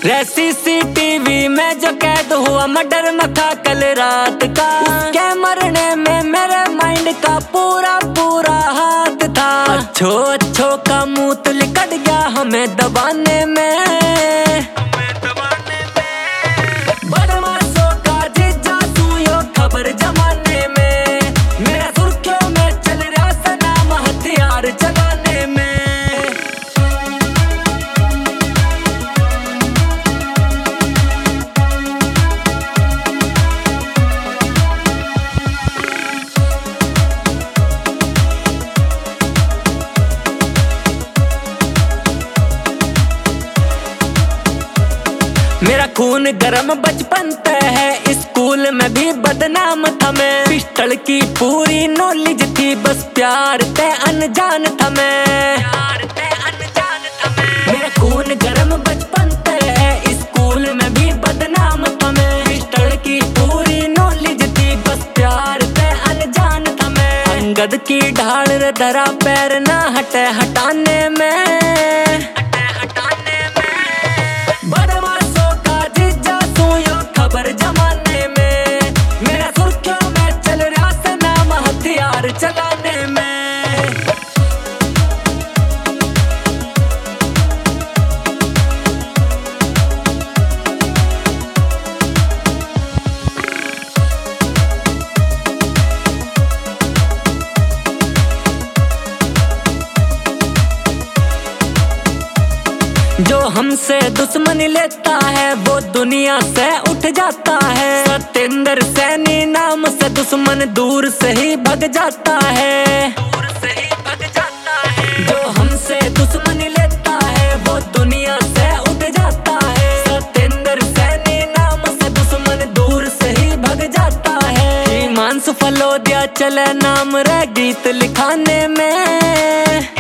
रे सीसीटीवी में जो कैद हुआ मर्डर में था कल रात का, उसके मरने में मेरे माइंड का पूरा पूरा हाथ था। अच्छो का मुंह तो लिकट गया हमें दबाने में, बदमाशों का जीजा सुयो खबर जमाने में, मेरा सुर्खियों में चल रहा सनाम हथियार चलाने में। मेरा खून गरम बचपन तय है, स्कूल में भी बदनाम था मैं। पिस्टल की पूरी नॉलेज थी, बस प्यार ते अनजान था मैं। मेरा खून गरम बचपन तय है, स्कूल में भी बदनाम था मैं। पिस्टल की पूरी नॉलेज थी, बस प्यार ते अनजान था मैं। अंगद की ढाल रे धरा पैर ना हटे हटाने में, खबर जमाने में, मेरा सुर्खियों में चल रहा सनाम हथियार चलाने में। जो हमसे दुश्मनी लेता है वो दुनिया से उठ जाता है। सतेंद्र सैनी नाम से दुश्मन दूर से ही भग जाता है। जो हमसे दुश्मनी लेता है वो दुनिया से उठ जाता है। सतेंद्र सैनी नाम से दुश्मन दूर से ही भग जाता है। हिमांशु फलोदिया चले नाम रे गीत लिखाने में।